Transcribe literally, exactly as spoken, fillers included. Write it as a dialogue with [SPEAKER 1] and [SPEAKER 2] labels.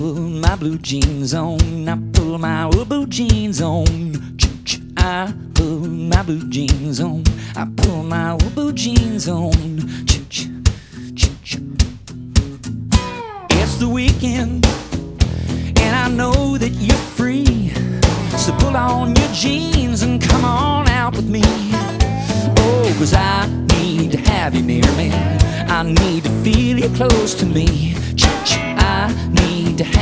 [SPEAKER 1] Put my blue jeans on, I pull my blue jeans on. Ch-ch. I put my blue jeans on, I pull my blue jeans on. Ch-ch. Ch-ch. It's the weekend, and I know that you're free, so pull on your jeans and come on out with me. Oh, 'cause I need to have you near me, I need to feel you close to me. Ch-ch. I need to have